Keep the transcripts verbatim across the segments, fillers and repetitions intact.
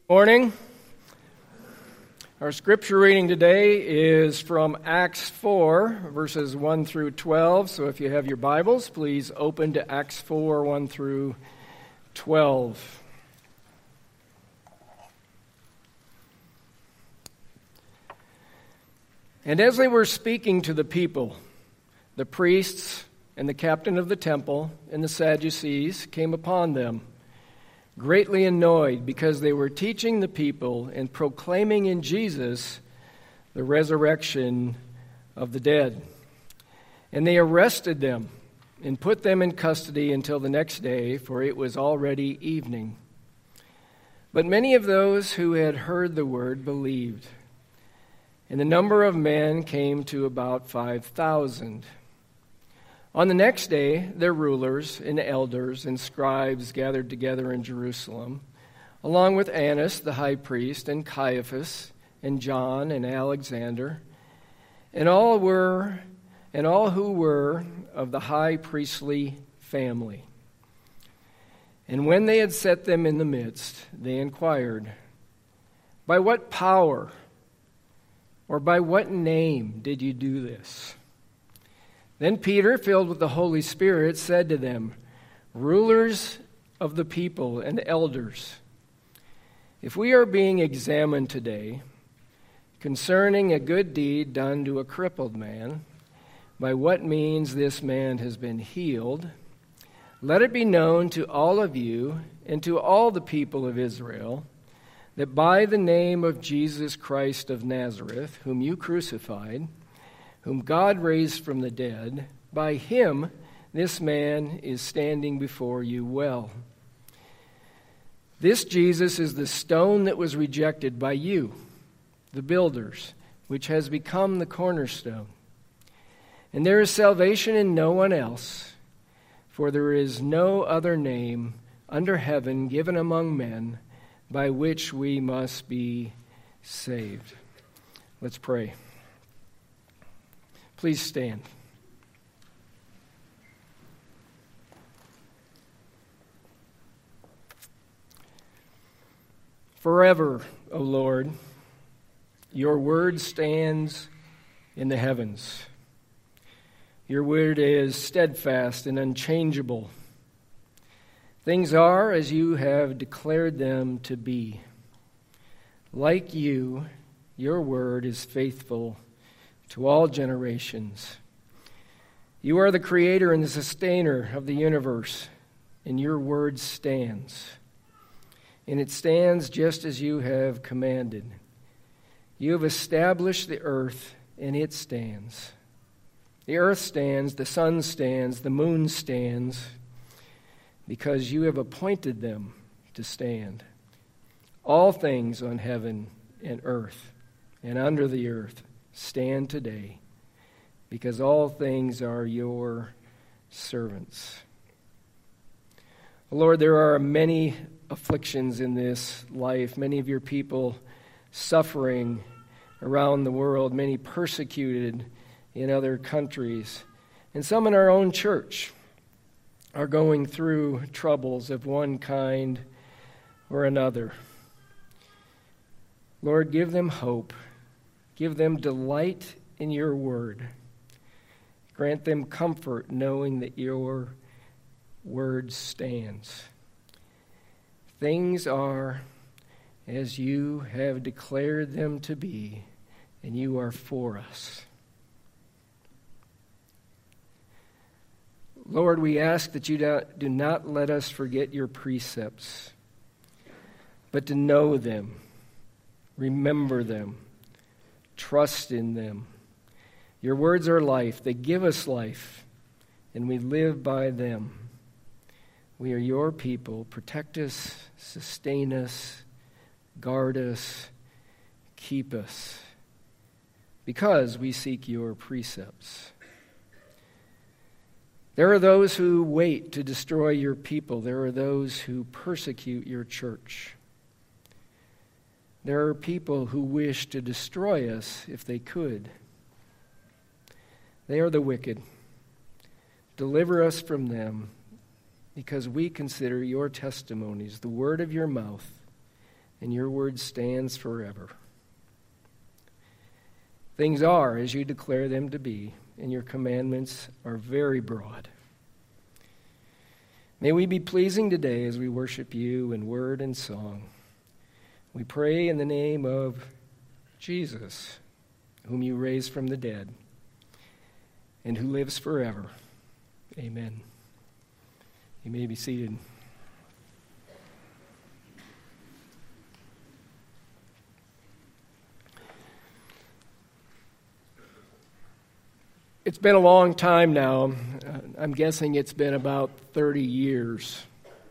Morning. Our scripture reading today is from Acts four, verses one through twelve. So if you have your Bibles, please open to Acts four, one through twelve. And as they were speaking to the people, the priests and the captain of the temple and the Sadducees came upon them, greatly annoyed because they were teaching the people and proclaiming in Jesus the resurrection of the dead. And they arrested them and put them in custody until the next day, for it was already evening. But many of those who had heard the word believed, and the number of men came to about five thousand. On the next day, their rulers and elders and scribes gathered together in Jerusalem, along with Annas the high priest, and Caiaphas, and John, and Alexander, and all were, and all who were of the high priestly family. And when they had set them in the midst, they inquired, "By what power, or by what name did you do this?" Then Peter, filled with the Holy Spirit, said to them, "Rulers of the people and elders, if we are being examined today concerning a good deed done to a crippled man, by what means this man has been healed, let it be known to all of you and to all the people of Israel that by the name of Jesus Christ of Nazareth, whom you crucified, whom God raised from the dead, by him this man is standing before you well. This Jesus is the stone that was rejected by you, the builders, which has become the cornerstone. And there is salvation in no one else, for there is no other name under heaven given among men by which we must be saved." Let's pray. Please stand. Forever, O Lord, your word stands in the heavens. Your word is steadfast and unchangeable. Things are as you have declared them to be. Like you, your word is faithful to all generations. You are the creator and the sustainer of the universe, and your word stands. And it stands just as you have commanded. You have established the earth, and it stands. The earth stands, the sun stands, the moon stands, because you have appointed them to stand. All things on heaven and earth and under the earth stand today, because all things are your servants. Lord, there are many afflictions in this life, many of your people suffering around the world, many persecuted in other countries, and some in our own church are going through troubles of one kind or another. Lord, give them hope. Give them delight in your word. Grant them comfort knowing that your word stands. Things are as you have declared them to be, and you are for us. Lord, we ask that you do not let us forget your precepts, but to know them, remember them, trust in them. Your words are life. They give us life, and we live by them. We are your people. Protect us, sustain us, guard us, keep us, because we seek your precepts. There are those who wait to destroy your people. There are those who persecute your church. There are people who wish to destroy us if they could. They are the wicked. Deliver us from them, because we consider your testimonies, the word of your mouth, and your word stands forever. Things are as you declare them to be, and your commandments are very broad. May we be pleasing today as we worship you in word and song. We pray in the name of Jesus, whom you raised from the dead, and who lives forever. Amen. You may be seated. It's been a long time now. Uh, I'm guessing it's been about thirty years.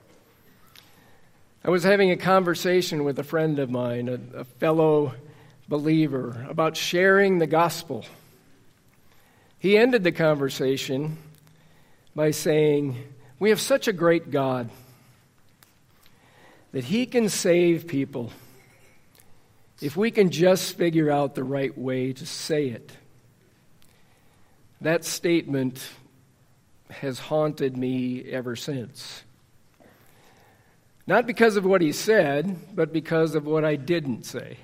I was having a conversation with a friend of mine, a, a fellow believer, about sharing the gospel. He ended the conversation by saying, "We have such a great God that He can save people if we can just figure out the right way to say it." That statement has haunted me ever since. Not because of what he said, but because of what I didn't say.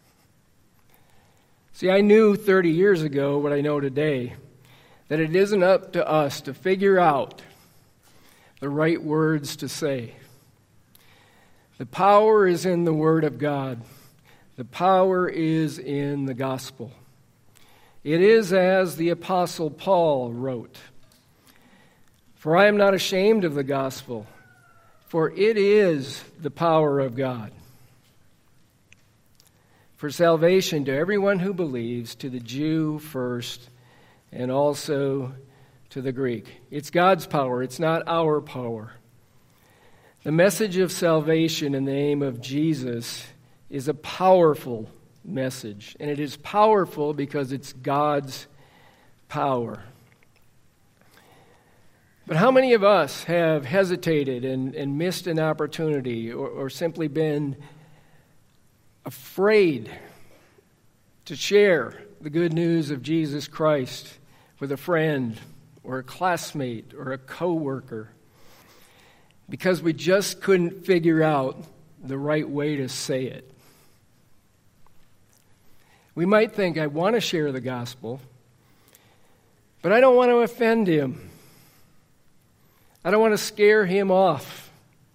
See, I knew thirty years ago what I know today, that it isn't up to us to figure out the right words to say. The power is in the Word of God. The power is in the gospel. It is as the Apostle Paul wrote, "For I am not ashamed of the gospel, for it is the power of God for salvation to everyone who believes, to the Jew first, and also to the Greek." It's God's power, it's not our power. The message of salvation in the name of Jesus is a powerful message, and it is powerful because it's God's power. But how many of us have hesitated and, and missed an opportunity, or, or simply been afraid to share the good news of Jesus Christ with a friend or a classmate or a coworker because we just couldn't figure out the right way to say it? We might think, I want to share the gospel, but I don't want to offend him. I don't want to scare him off.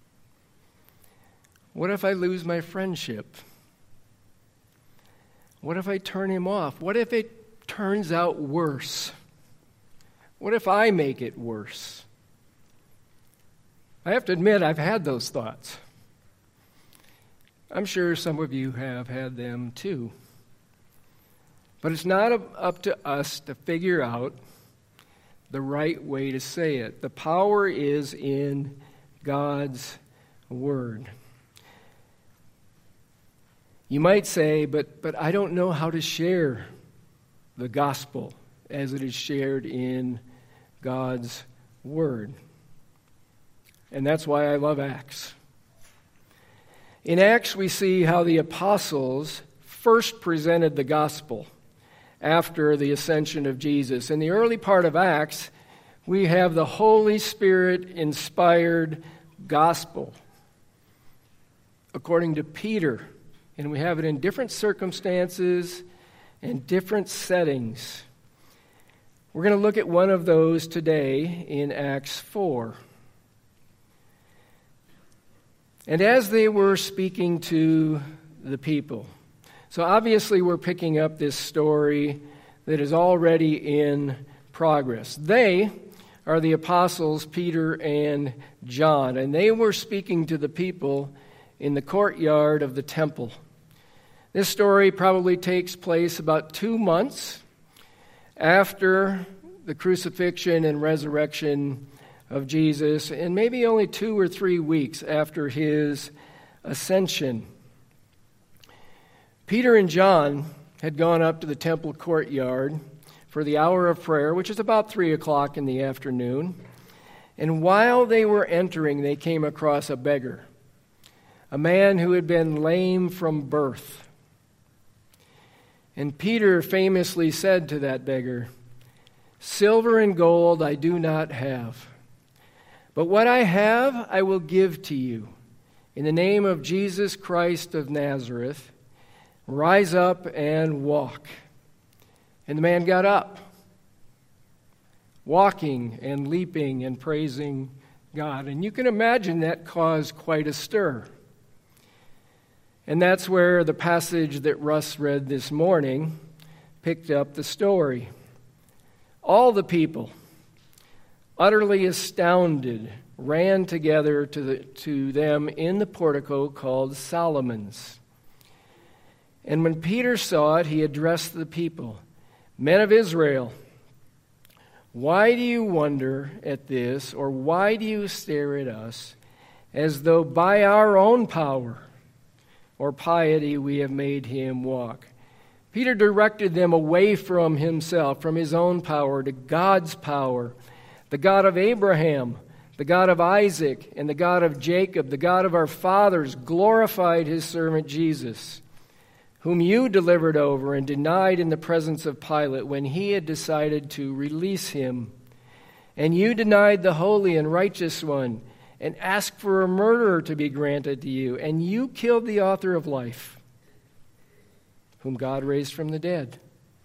What if I lose my friendship? What if I turn him off? What if it turns out worse? What if I make it worse? I have to admit, I've had those thoughts. I'm sure some of you have had them too. But it's not up to us to figure out the right way to say it. The power is in God's Word. You might say, but, but I don't know how to share the gospel as it is shared in God's Word. And that's why I love Acts. In Acts, we see how the apostles first presented the gospel after the ascension of Jesus. In the early part of Acts, we have the Holy Spirit-inspired gospel, according to Peter. And we have it in different circumstances and different settings. We're going to look at one of those today in Acts four. And as they were speaking to the people, so obviously we're picking up this story that is already in progress. They are the apostles Peter and John, and they were speaking to the people in the courtyard of the temple. This story probably takes place about two months after the crucifixion and resurrection of Jesus, and maybe only two or three weeks after his ascension. Peter and John had gone up to the temple courtyard for the hour of prayer, which is about three o'clock in the afternoon. And while they were entering, they came across a beggar, a man who had been lame from birth. And Peter famously said to that beggar, "Silver and gold I do not have, but what I have I will give to you. in the name of Jesus Christ of Nazareth, rise up and walk." And the man got up, walking and leaping and praising God. And you can imagine that caused quite a stir. And that's where the passage that Russ read this morning picked up the story. All the people, utterly astounded, ran together to, the, to them in the portico called Solomon's. And when Peter saw it, he addressed the people, "Men of Israel, why do you wonder at this, or why do you stare at us, as though by our own power or piety we have made him walk?" Peter directed them away from himself, from his own power, to God's power. The God of Abraham, the God of Isaac, and the God of Jacob, the God of our fathers, glorified his servant Jesus, whom you delivered over and denied in the presence of Pilate when he had decided to release him. And you denied the holy and righteous one and asked for a murderer to be granted to you. And you killed the author of life, whom God raised from the dead.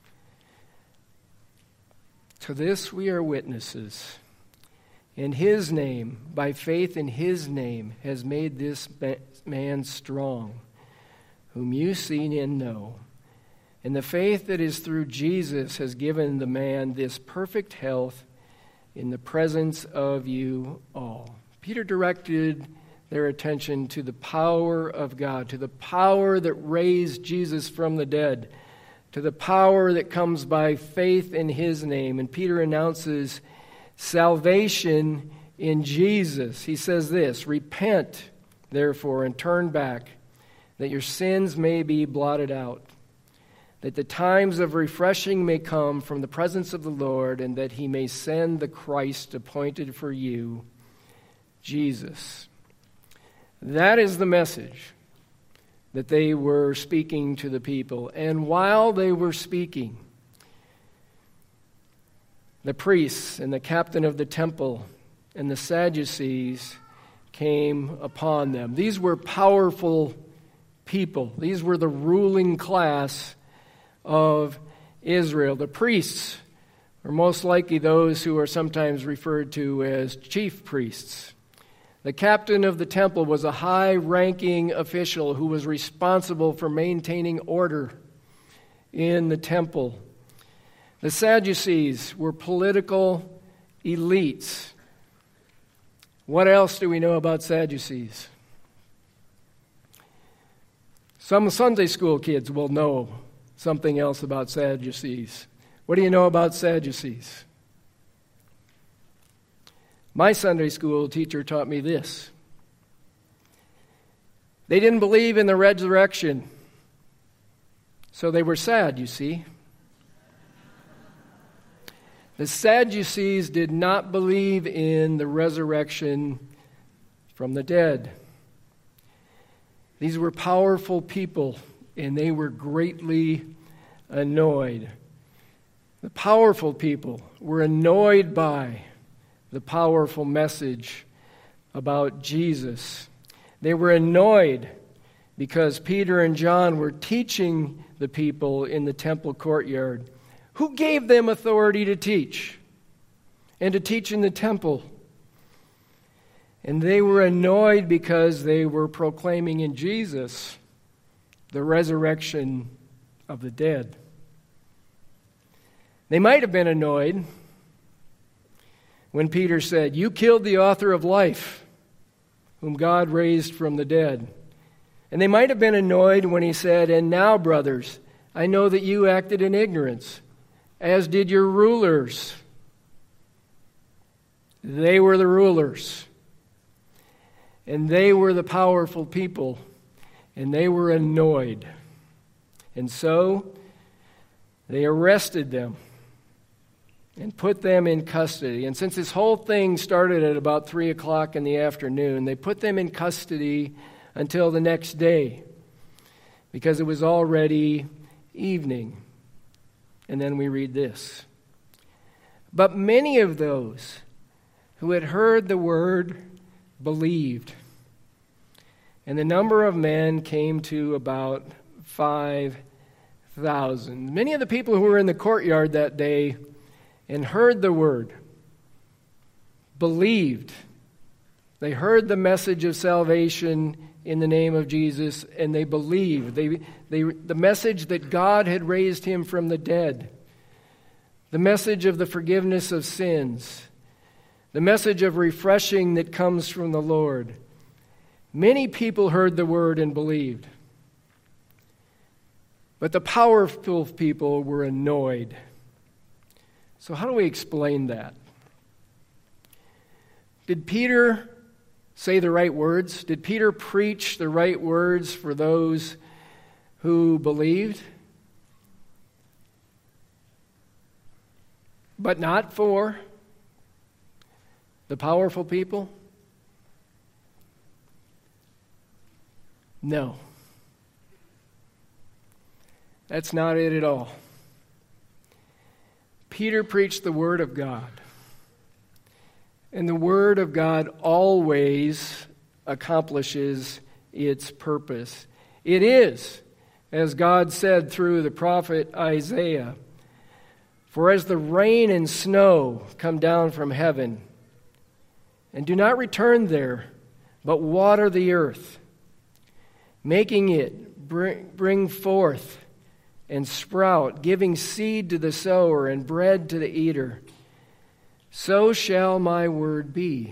To this we are witnesses. In his name, by faith in his name, has made this man strong, whom you see and know. And the faith that is through Jesus has given the man this perfect health in the presence of you all. Peter directed their attention to the power of God, to the power that raised Jesus from the dead, to the power that comes by faith in his name. And Peter announces salvation in Jesus. He says this, "Repent, therefore, and turn back, that your sins may be blotted out, that the times of refreshing may come from the presence of the Lord, and that he may send the Christ appointed for you, Jesus." That is the message that they were speaking to the people. And while they were speaking, the priests and the captain of the temple and the Sadducees came upon them. These were powerful people. These were the ruling class of Israel. The priests are most likely those who are sometimes referred to as chief priests. The captain of the temple was a high-ranking official who was responsible for maintaining order in the temple. The Sadducees were political elites. What else do we know about Sadducees? Some Sunday school kids will know something else about Sadducees. What do you know about Sadducees? My Sunday school teacher taught me this. They didn't believe in the resurrection, so they were sad, you see. The Sadducees did not believe in the resurrection from the dead. These were powerful people, and they were greatly annoyed. The powerful people were annoyed by the powerful message about Jesus. They were annoyed because Peter and John were teaching the people in the temple courtyard. Who gave them authority to teach and to teach in the temple? And they were annoyed because they were proclaiming in Jesus the resurrection of the dead. They might have been annoyed when Peter said, "You killed the author of life, whom God raised from the dead." And they might have been annoyed when he said, "And now, brothers, I know that you acted in ignorance, as did your rulers." They were the rulers. And they were the powerful people. And they were annoyed. And so they arrested them and put them in custody. And since this whole thing started at about three o'clock in the afternoon, they put them in custody until the next day because it was already evening. And then we read this. But many of those who had heard the word believed. And the number of men came to about five thousand. Many of the people who were in the courtyard that day and heard the word believed. They heard the message of salvation in the name of Jesus, and they believed. They, they, the message that God had raised him from the dead, the message of the forgiveness of sins, the message of refreshing that comes from the Lord. Many people heard the word and believed. But the powerful people were annoyed. So how do we explain that? Did Peter say the right words? Did Peter preach the right words for those who believed? But not for the powerful people? No. That's not it at all. Peter preached the Word of God. And the Word of God always accomplishes its purpose. It is, as God said through the prophet Isaiah, "For as the rain and snow come down from heaven, and do not return there, but water the earth, making it bring, bring forth and sprout, giving seed to the sower and bread to the eater, so shall my word be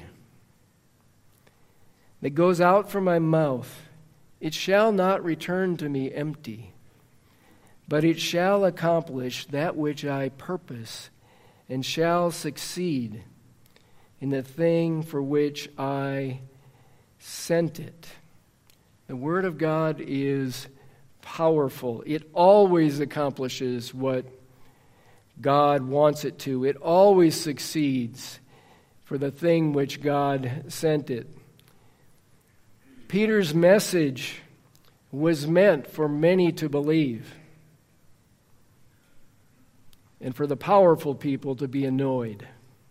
that goes out from my mouth. It shall not return to me empty, but it shall accomplish that which I purpose, and shall succeed in the thing for which I sent it." The Word of God is powerful. It always accomplishes what God wants it to. It always succeeds for the thing which God sent it. Peter's message was meant for many to believe, and for the powerful people to be annoyed.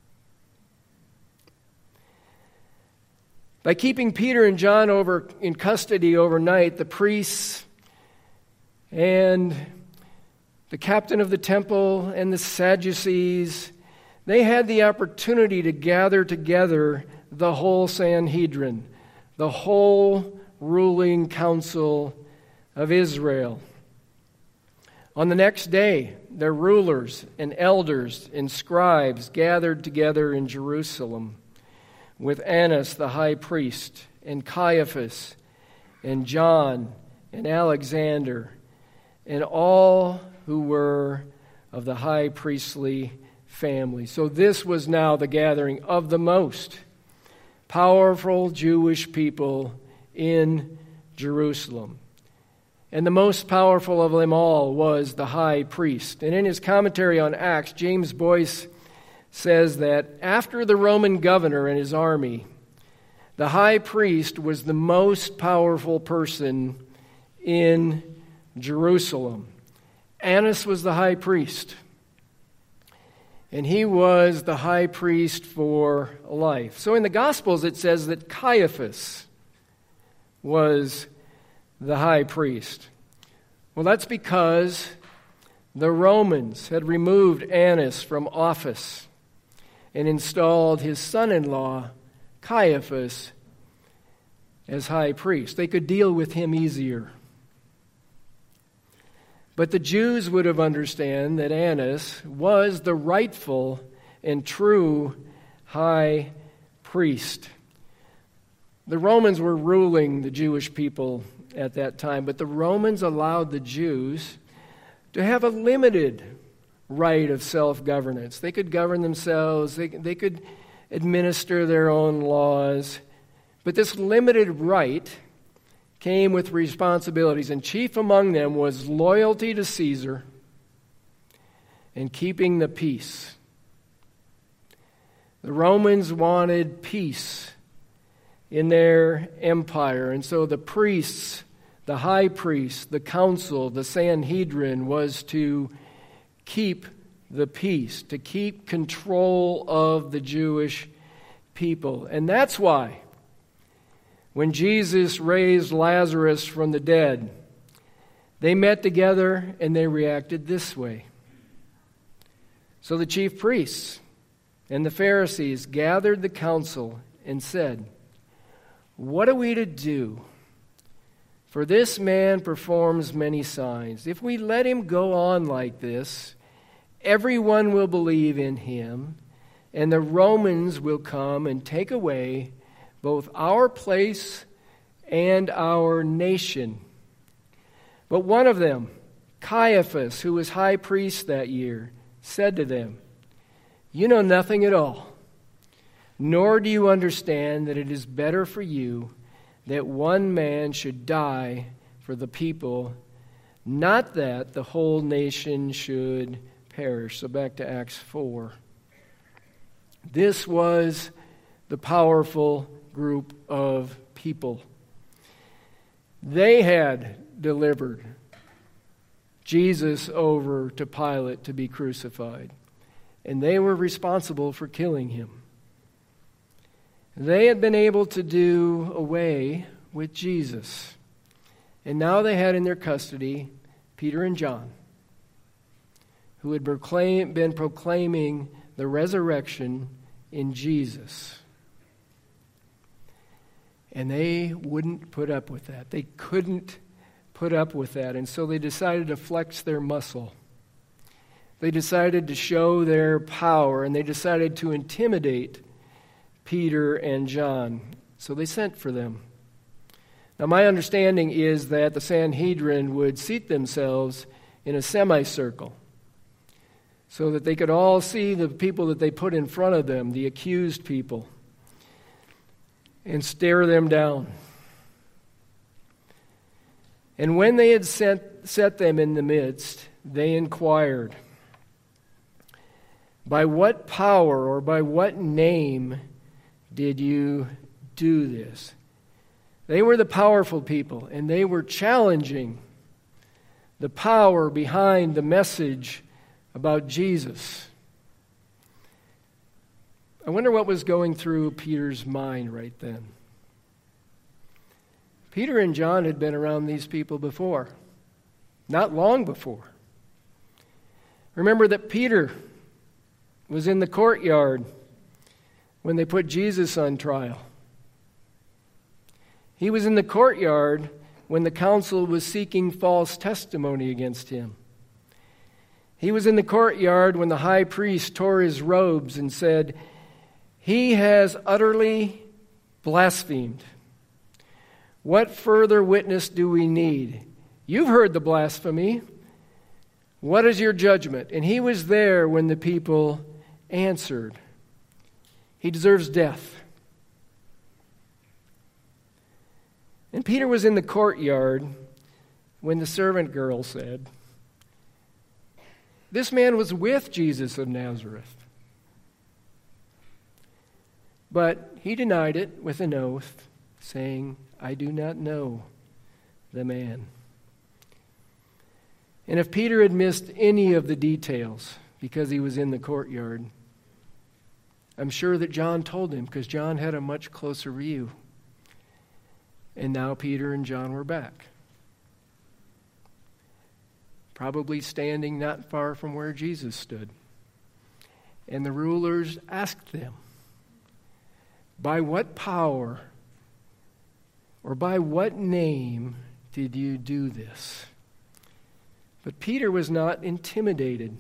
By keeping Peter and John over in custody overnight, the priests and the captain of the temple and the Sadducees, they had the opportunity to gather together the whole Sanhedrin, the whole ruling council of Israel. On the next day, their rulers and elders and scribes gathered together in Jerusalem with Annas the high priest and Caiaphas and John and Alexander and all who were of the high priestly family. So this was now the gathering of the most powerful Jewish people in Jerusalem. And the most powerful of them all was the high priest. And in his commentary on Acts, James Boyce says that after the Roman governor and his army, the high priest was the most powerful person in Jerusalem. Annas was the high priest, and he was the high priest for life. So in the Gospels it says that Caiaphas was the high priest. Well, that's because the Romans had removed Annas from office and installed his son-in-law, Caiaphas, as high priest. They could deal with him easier. But the Jews would have understood that Annas was the rightful and true high priest. The Romans were ruling the Jewish people at that time, but the Romans allowed the Jews to have a limited right of self-governance. They could govern themselves, they, they could administer their own laws, but this limited right came with responsibilities, and chief among them was loyalty to Caesar and keeping the peace. The Romans wanted peace in their empire, and so the priests, the high priest, the council, the Sanhedrin was to keep the peace, to keep control of the Jewish people. And that's why when Jesus raised Lazarus from the dead, they met together and they reacted this way. So the chief priests and the Pharisees gathered the council and said, "What are we to do? For this man performs many signs. If we let him go on like this, everyone will believe in him, and the Romans will come and take away both our place and our nation." But one of them, Caiaphas, who was high priest that year, said to them, "You know nothing at all, nor do you understand that it is better for you that one man should die for the people, not that the whole nation should perish." So back to Acts four. This was the powerful group of people. They had delivered Jesus over to Pilate to be crucified, and they were responsible for killing him. They had been able to do away with Jesus, and now they had in their custody Peter and John, who had proclaim, been proclaiming the resurrection in Jesus. And they wouldn't put up with that. They couldn't put up with that. And so they decided to flex their muscle. They decided to show their power, and they decided to intimidate Peter and John. So they sent for them. Now, my understanding is that the Sanhedrin would seat themselves in a semicircle so that they could all see the people that they put in front of them, the accused people, and stare them down. And when they had sent, set them in the midst, they inquired, "By what power or by what name did you do this?" They were the powerful people, and they were challenging the power behind the message about Jesus. I wonder what was going through Peter's mind right then. Peter and John had been around these people before, not long before. Remember that Peter was in the courtyard when they put Jesus on trial. He was in the courtyard when the council was seeking false testimony against him. He was in the courtyard when the high priest tore his robes and said, "He has utterly blasphemed. What further witness do we need? You've heard the blasphemy. What is your judgment?" And he was there when the people answered, "He deserves death." And Peter was in the courtyard when the servant girl said, "This man was with Jesus of Nazareth." But he denied it with an oath, saying, "I do not know the man." And if Peter had missed any of the details because he was in the courtyard, I'm sure that John told him, because John had a much closer view. And now Peter and John were back, probably standing not far from where Jesus stood. And the rulers asked them, "By what power or by what name did you do this?" But Peter was not intimidated.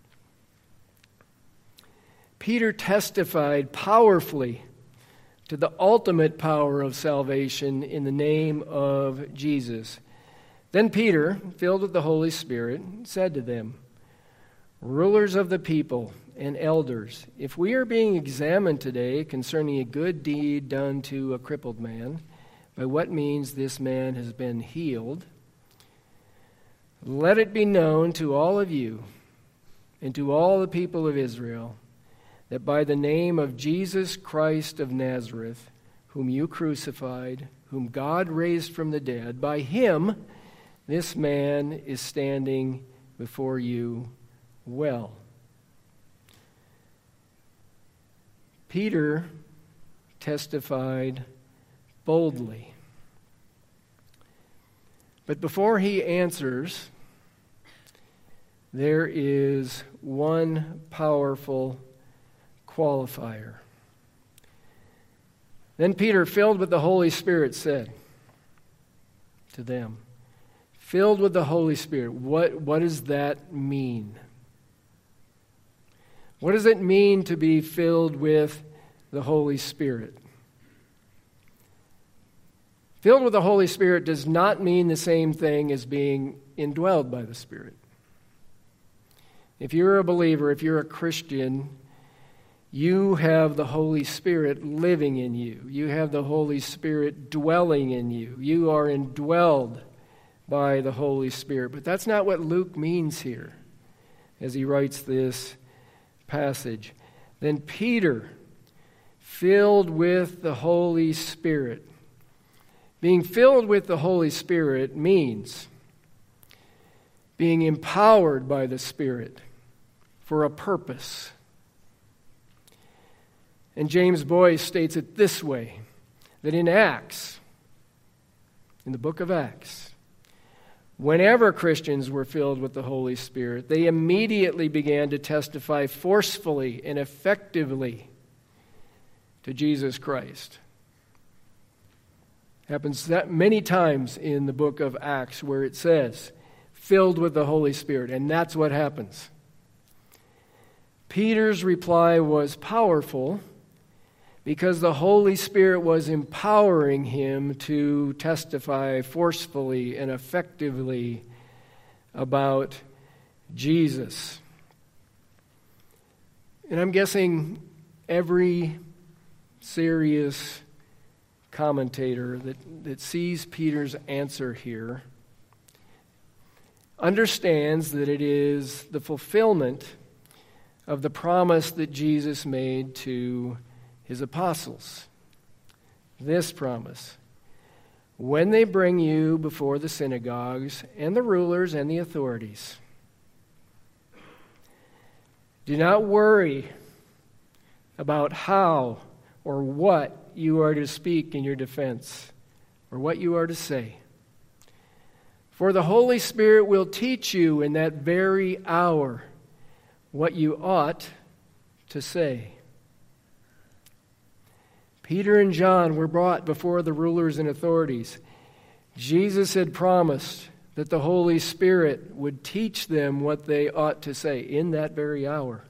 Peter testified powerfully to the ultimate power of salvation in the name of Jesus. Then Peter, filled with the Holy Spirit, said to them, "Rulers of the people and elders, if we are being examined today concerning a good deed done to a crippled man, by what means this man has been healed, let it be known to all of you and to all the people of Israel that by the name of Jesus Christ of Nazareth, whom you crucified, whom God raised from the dead, by him this man is standing before you well." Peter testified boldly. But before he answers, there is one powerful qualifier. Then Peter, filled with the Holy Spirit, said to them, filled with the Holy Spirit, what, what does that mean? What does it mean to be filled with the Holy Spirit? Filled with the Holy Spirit does not mean the same thing as being indwelled by the Spirit. If you're a believer, if you're a Christian, you have the Holy Spirit living in you. You have the Holy Spirit dwelling in you. You are indwelled by the Holy Spirit. But that's not what Luke means here as he writes this passage. Then Peter, filled with the Holy Spirit. Being filled with the Holy Spirit means being empowered by the Spirit for a purpose. And James Boyce states it this way, that in Acts, in the book of Acts, whenever Christians were filled with the Holy Spirit, they immediately began to testify forcefully and effectively to Jesus Christ. Happens that many times in the book of Acts where it says, filled with the Holy Spirit, and that's what happens. Peter's reply was powerful because the Holy Spirit was empowering him to testify forcefully and effectively about Jesus. And I'm guessing every serious commentator that, that sees Peter's answer here understands that it is the fulfillment of the promise that Jesus made to his apostles. This promise: when they bring you before the synagogues and the rulers and the authorities, do not worry about how or what you are to speak in your defense or what you are to say. For the Holy Spirit will teach you in that very hour what you ought to say. Peter and John were brought before the rulers and authorities. Jesus had promised that the Holy Spirit would teach them what they ought to say in that very hour.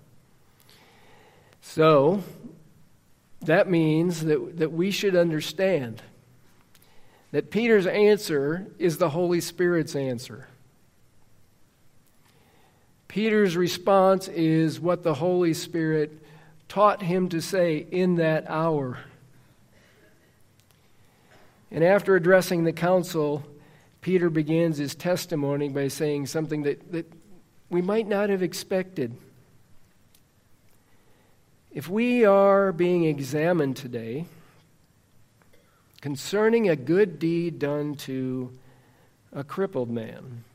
So, that means that, that we should understand that Peter's answer is the Holy Spirit's answer. Peter's response is what the Holy Spirit taught him to say in that hour. And after addressing the council, Peter begins his testimony by saying something that, that we might not have expected. If we are being examined today concerning a good deed done to a crippled man.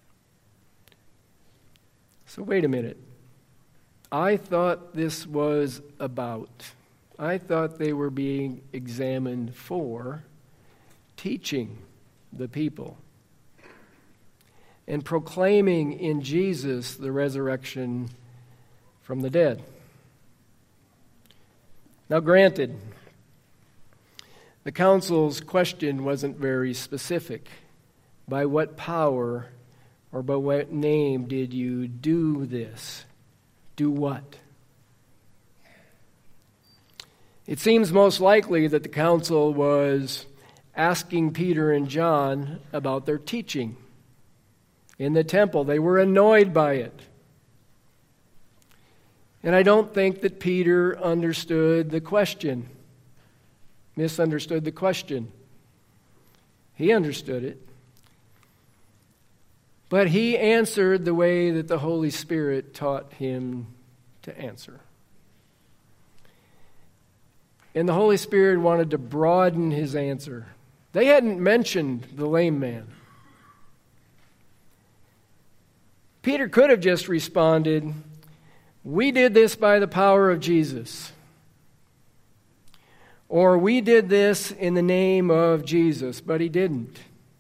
So wait a minute. I thought this was about, I thought they were being examined for teaching the people and proclaiming in Jesus the resurrection from the dead. Now, granted, the council's question wasn't very specific. By what power or by what name did you do this? Do what? It seems most likely that the council was asking Peter and John about their teaching in the temple. They were annoyed by it. And I don't think that Peter understood the question, misunderstood the question. He understood it. But he answered the way that the Holy Spirit taught him to answer. And the Holy Spirit wanted to broaden his answer. They hadn't mentioned the lame man. Peter could have just responded, "We did this by the power of Jesus." Or we did this in the name of Jesus, but he didn't.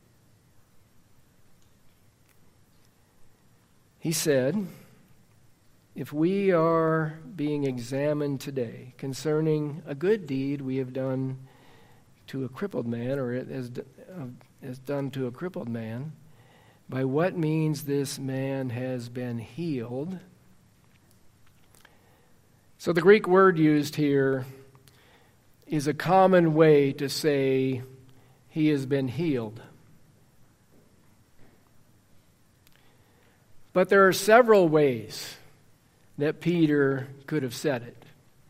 He said, if we are being examined today concerning a good deed we have done to a crippled man, or it has, uh, has done to a crippled man, by what means this man has been healed. So the Greek word used here is a common way to say he has been healed. But there are several ways that Peter could have said it,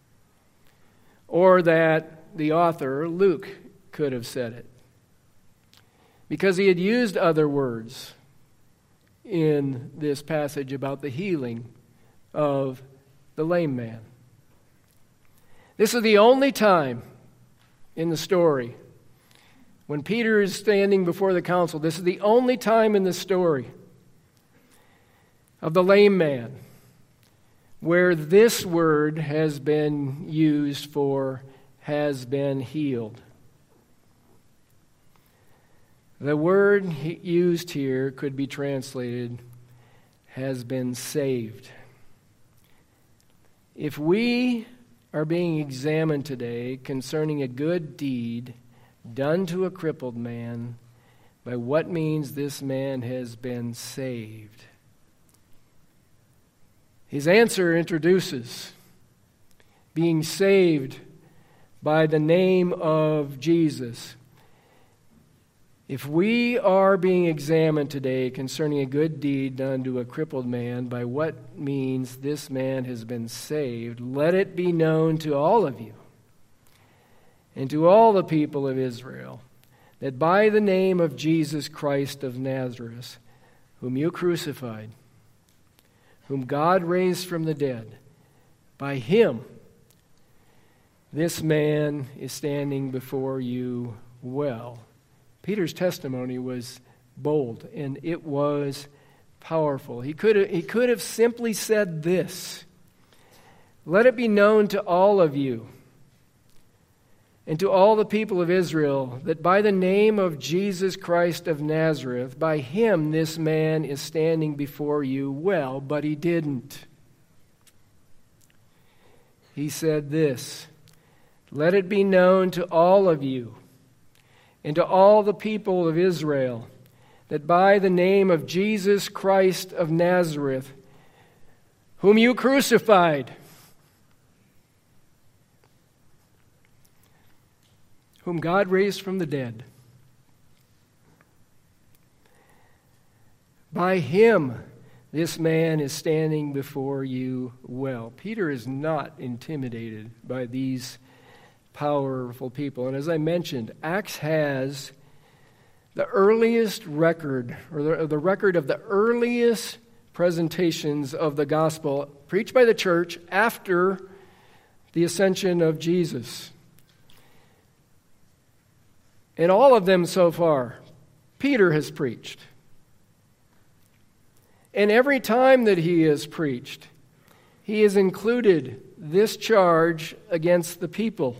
or that the author, Luke, could have said it, because he had used other words in this passage about the healing of the lame man. This is the only time in the story when Peter is standing before the council. This is the only time in the story of the lame man where this word has been used for has been healed. The word used here could be translated has been saved. If we are being examined today concerning a good deed done to a crippled man, by what means this man has been saved. His answer introduces being saved by the name of Jesus. If we are being examined today concerning a good deed done to a crippled man, by what means this man has been saved, let it be known to all of you and to all the people of Israel that by the name of Jesus Christ of Nazareth, whom you crucified, whom God raised from the dead, by him this man is standing before you well. Peter's testimony was bold, and it was powerful. He could have, he could have simply said this, let it be known to all of you and to all the people of Israel that by the name of Jesus Christ of Nazareth, by him this man is standing before you well, but he didn't. He said this, let it be known to all of you and to all the people of Israel that by the name of Jesus Christ of Nazareth, whom you crucified, whom God raised from the dead, by him this man is standing before you well. Peter is not intimidated by these powerful people. And as I mentioned, Acts has the earliest record, or the, the record of the earliest presentations of the gospel preached by the church after the ascension of Jesus. And all of them so far, Peter has preached. And every time that he has preached, he has included this charge against the people.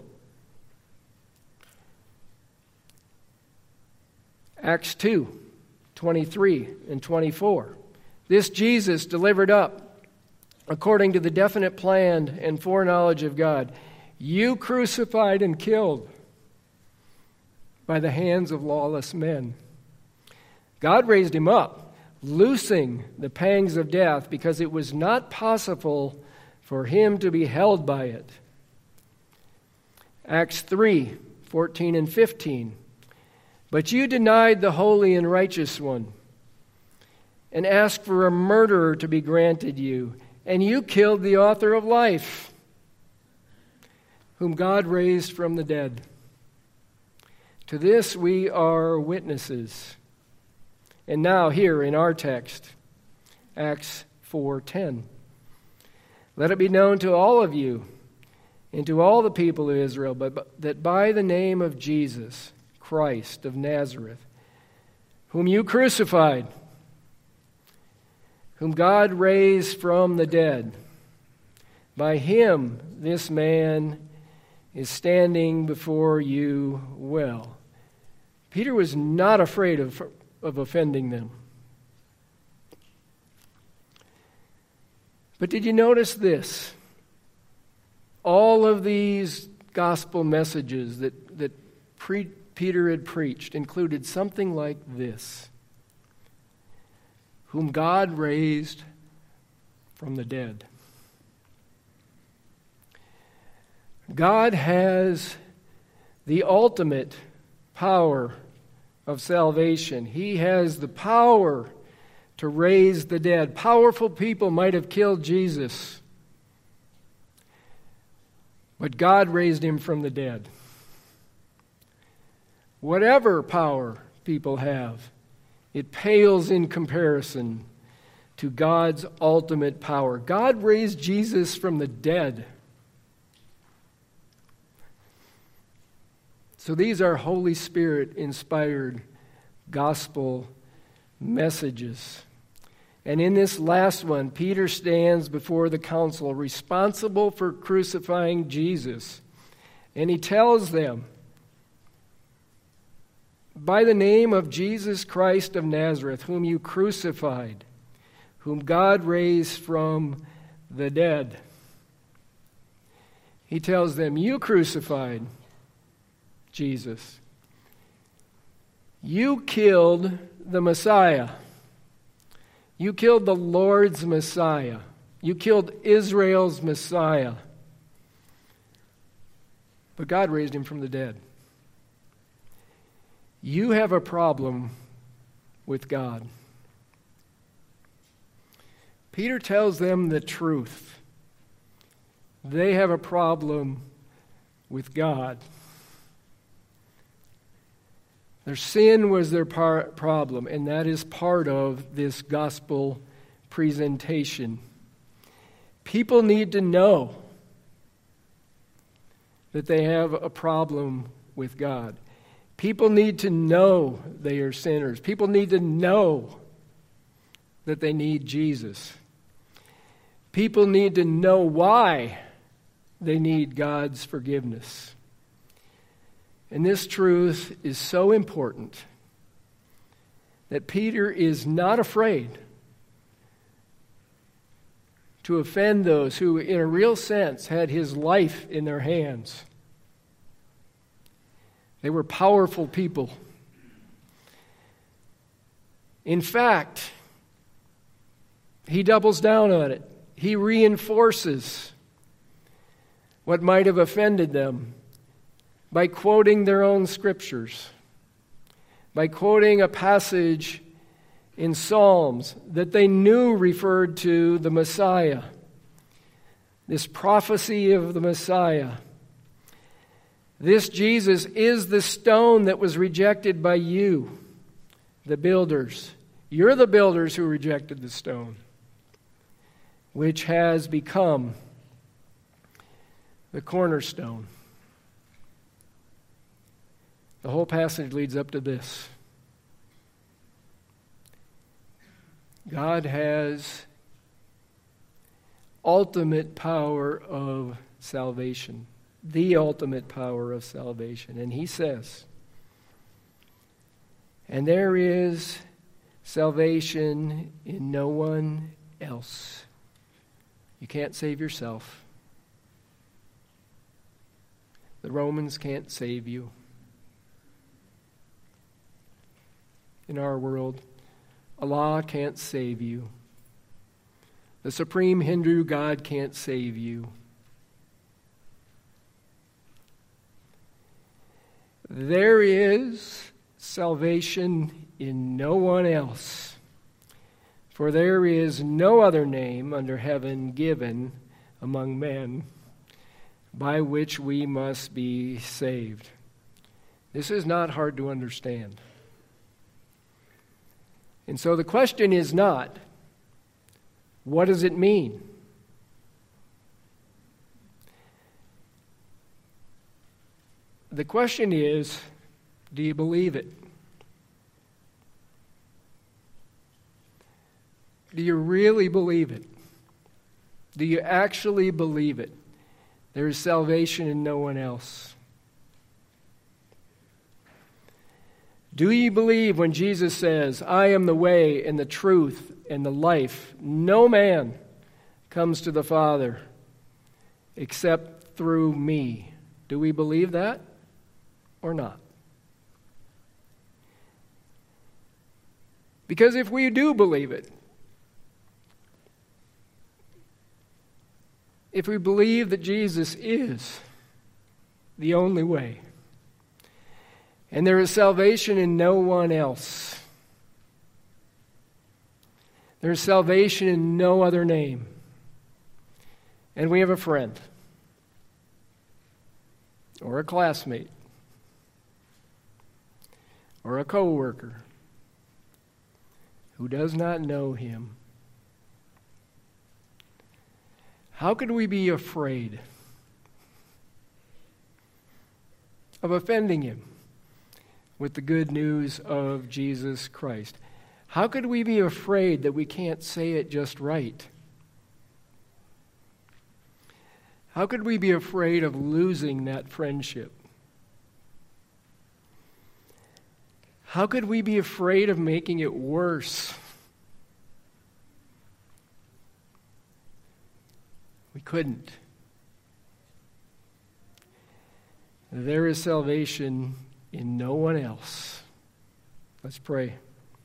Acts two, twenty-three and twenty-four. This Jesus delivered up according to the definite plan and foreknowledge of God, you crucified and killed by the hands of lawless men. God raised him up, loosing the pangs of death, because it was not possible for him to be held by it. Acts three, fourteen and fifteen. But you denied the holy and righteous one, and asked for a murderer to be granted you, and you killed the author of life, whom God raised from the dead. To this we are witnesses. And now here in our text, Acts four ten. Let it be known to all of you and to all the people of Israel but, that by the name of Jesus Christ of Nazareth, whom you crucified, whom God raised from the dead, by him this man is standing before you well. Peter was not afraid of, of offending them. But did you notice this? All of these gospel messages that, that pre- Peter had preached included something like this: whom God raised from the dead. God has the ultimate power of salvation. He has the power to raise the dead. Powerful people might have killed Jesus, but God raised him from the dead. Whatever power people have, it pales in comparison to God's ultimate power. God raised Jesus from the dead. So these are Holy Spirit-inspired gospel messages. And in this last one, Peter stands before the council responsible for crucifying Jesus. And he tells them, by the name of Jesus Christ of Nazareth, whom you crucified, whom God raised from the dead. He tells them, you crucified Jesus. You killed the Messiah. You killed the Lord's Messiah. You killed Israel's Messiah. But God raised him from the dead. You have a problem with God. Peter tells them the truth. They have a problem with God. Their sin was their par- problem, and that is part of this gospel presentation. People need to know that they have a problem with God. People need to know they are sinners. People need to know that they need Jesus. People need to know why they need God's forgiveness. And this truth is so important that Peter is not afraid to offend those who, in a real sense, had his life in their hands. They were powerful people. In fact, he doubles down on it. He reinforces what might have offended them by quoting their own scriptures, by quoting a passage in Psalms that they knew referred to the Messiah, this prophecy of the Messiah. This Jesus is the stone that was rejected by you, the builders. You're the builders who rejected the stone, which has become the cornerstone. The whole passage leads up to this. God has ultimate power of salvation, the ultimate power of salvation. And he says, and there is salvation in no one else. You can't save yourself. The Romans can't save you. In our world, Allah can't save you. The supreme Hindu God can't save you. There is salvation in no one else, for there is no other name under heaven given among men by which we must be saved. This is not hard to understand. And so the question is not, what does it mean? The question is, do you believe it? Do you really believe it? Do you actually believe it? There is salvation in no one else. Do you believe when Jesus says, I am the way and the truth and the life? No man comes to the Father except through me. Do we believe that or not? Because if we do believe it, if we believe that Jesus is the only way, and there is salvation in no one else, there is salvation in no other name, and we have a friend, or a classmate, or a co-worker who does not know him, how could we be afraid of offending him with the good news of Jesus Christ? How could we be afraid that we can't say it just right? How could we be afraid of losing that friendship? How could we be afraid of making it worse? We couldn't. There is salvation in no one else. Let's pray.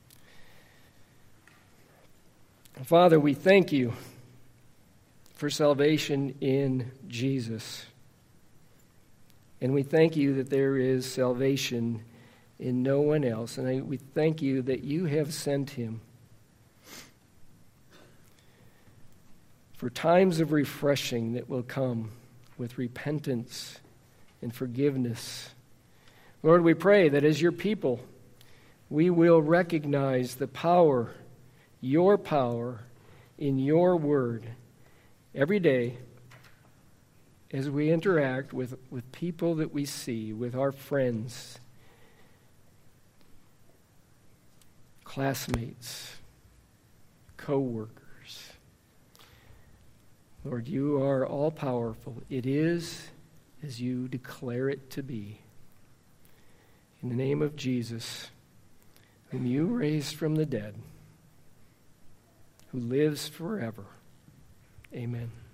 Father, we thank you for salvation in Jesus. And we thank you that there is salvation in no one else. And I, we thank you that you have sent him for times of refreshing that will come with repentance and forgiveness. Lord, we pray that as your people, we will recognize the power, your power, in your word every day as we interact with, with people that we see, with our friends, classmates, co-workers. Lord, you are all-powerful. It is as you declare it to be. In the name of Jesus, whom you raised from the dead, who lives forever. Amen.